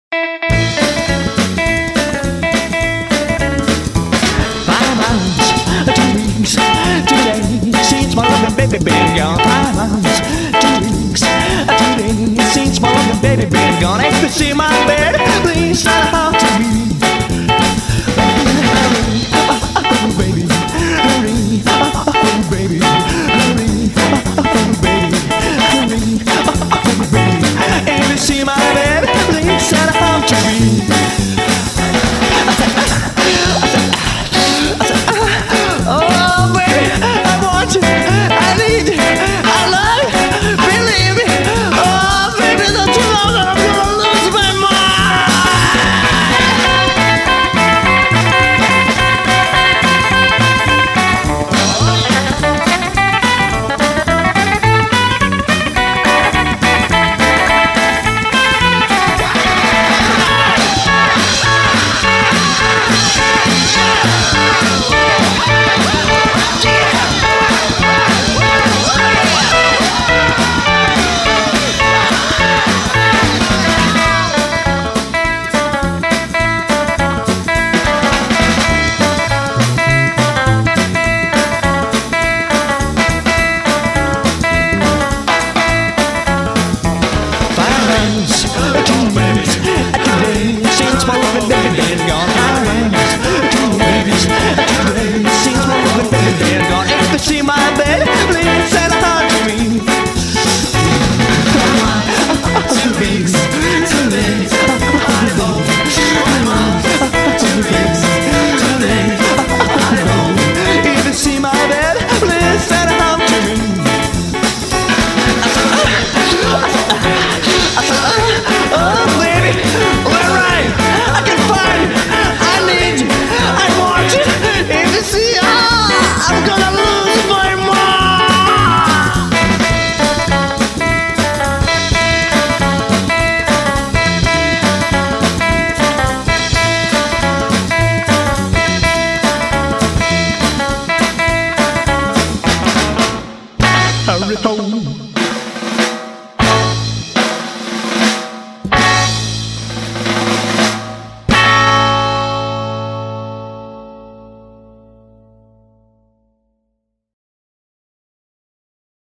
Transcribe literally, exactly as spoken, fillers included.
Five months, two weeks, two days since my loving baby been gone. Five months, two weeks, two days since my loving baby been gone. Ain't you see my baby?